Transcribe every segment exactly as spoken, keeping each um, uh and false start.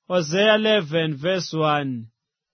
Hosea eleven verse one.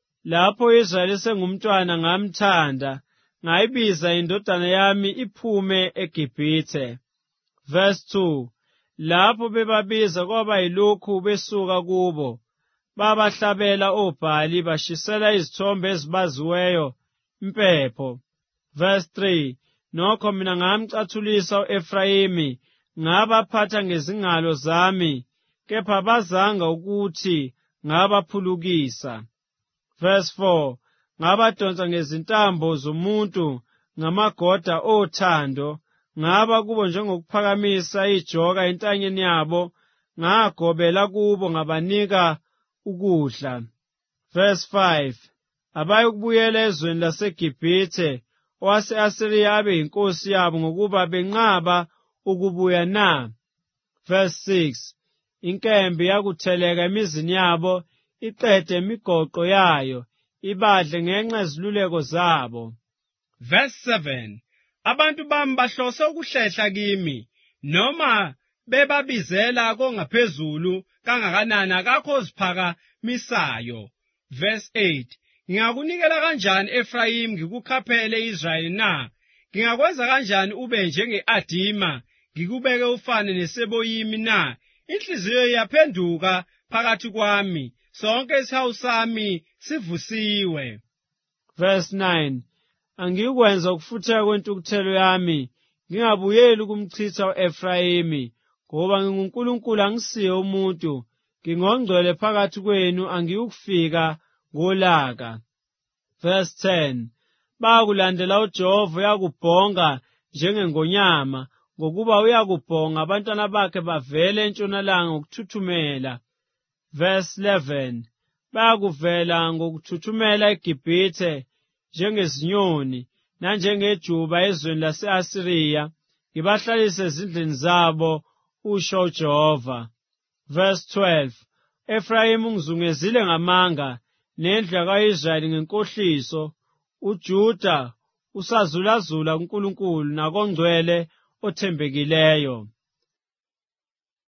Lapho Israyeli sengumntwana ngamthanda, ngayibiza indodana yami iphume eGibhithe. Verse two. Lapho bebabiza kwaba yilokhu besuka kubo, babahlabela obhali bashisela izithombe ezibaziweyo impepho. Verse three. Nokho mina ngamcathulisa u-Efrayimi, ngabaphatha ngezingalo zami, kepha bazanga ukuthi ngabaphulukisa. Verse four. Ngabadonsa ngezintambo zomuntu, ngamagoda othando, ngaba kubo njengokuphakamisa ijoka entanyeni yabo, ngagobela kubo ngabanika ukudla. Verse five. Abayukubuyela ezweni laseGibhithe, owase-Asiriya abe yinkosi yabo ngokuba benqaba ukubuya na? Verse six. Inkembe yakutheleka emizini yabo, iqede imigoqo yayo, ibadle ngenxa yeziluleko zabo. Verse seven. Abantu bami bahlose ukuhlehla kimi, noma bebabizela kongaphezulu kangakanani akakho oziphakamisayo. Verse eight. Ngingakunikela kanjani Efrayimi ngikukhaphele Israyeli na? Ngingakwenza kanjani ube njenge-Adima, ngikubeke ufane neSeboyimi na? Inhliziyo yaphenduka phakathi kwami, sonke isihawu sami sivusiwe. Verse nine. Angikwenza ukufutheka kwentukuthelo yami, ngingabuyeli kumchitha u-Efrayimi, ngoba nginguNkulunkulu angisiye umuntu, ngingongcwele phakathi kwenu, angiyukufika ngolaka. Verse ten. Bakulandela uJehova uyakubhonga njengengonyama, ngokuba uyakubhonga abantwana bakhe bavele entshonalanga ngokuthuthumela. Verse eleven. Bayakuvela ngokuthuthumela eGibhithe njengezinyoni, nanjengejuba ezweni lase-Asiriya, ngibahlalise ezindlini zabo, usho uJehova. Verse twelve. Efrayimi ungizungezile ngamanga, nendlu ka-Israyeli ngenkohliso, uJuda usazulazula kuNkulunkulu nakongcwele othembekileyo.